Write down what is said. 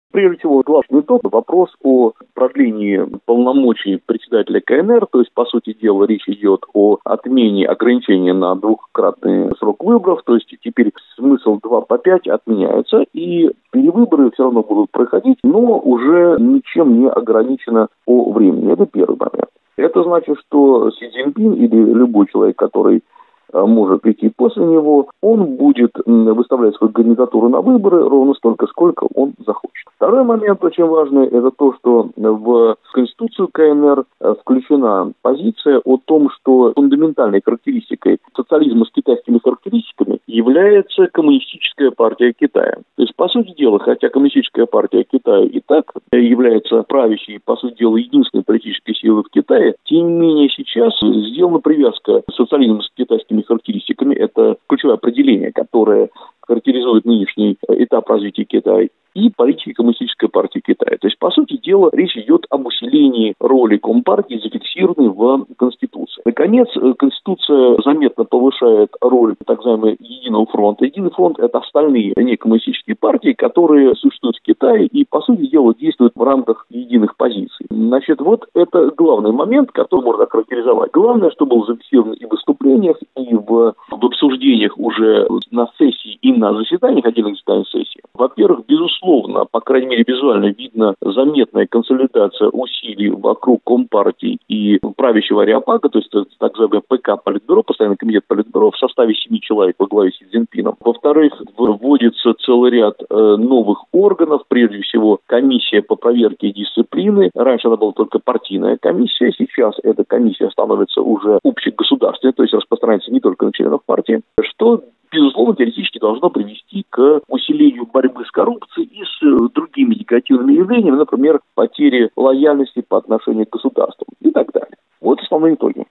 Прежде всего, главный итог – вопрос о продлении полномочий председателя КНР, то есть, по сути дела, речь идет о отмене ограничения на двухкратный срок выборов, то есть теперь смысл 2 по 5 отменяется, и перевыборы все равно будут проходить, но уже ничем не ограничено по времени. Это первый момент. Это значит, что Си Цзиньпин или любой человек, который может прийти после него, он будет выставлять свою кандидатуру на выборы ровно столько, сколько он захочет. Второй момент очень важный – это то, что в Конституцию КНР включена позиция о том, что фундаментальной характеристикой социализма с китайскими характеристиками является Коммунистическая партия Китая. То есть, по сути дела, хотя Коммунистическая партия Китая и так является правящей, по сути дела, единственной политической силой в Китае, тем не менее сейчас сделана привязка социализма с китайскими характеристиками. Это ключевое определение, которое характеризует нынешний этап развития Китая, и политики Коммунистической партии Китая. То есть, по сути дела, речь идет об усилении роли Компартии, зафиксированной в Конституции. Наконец, Конституция заметно повышает роль так называемого Единого фронта. Единый фронт – это остальные некоммунистические партии, которые существуют в Китае и, по сути дела, действуют в рамках единых позиций. Значит, вот это главный момент, который можно охарактеризовать. Главное, что было зафиксировано и в выступлениях, и в обсуждениях уже на сессии и на заседаниях, отдельных заседаниях сессии. Во-первых, безусловно, по крайней мере визуально видно заметная консолидация усилий вокруг Компартии и правящего Ареопага, то есть так называемый ПК Политбюро, постоянный комитет Политбюро в составе 7 человек во главе с Си Цзиньпином. Во-вторых, вводится целый ряд новых органов, прежде всего комиссия по проверке дисциплины. Раньше она была только партийная комиссия, сейчас эта комиссия становится уже общегосударственной, то есть распространяется не только на членов партии, что безусловно, теоретически должно привести к усилению борьбы с коррупцией и с другими негативными явлениями, например, потери лояльности по отношению к государству и так далее. Вот основные итоги.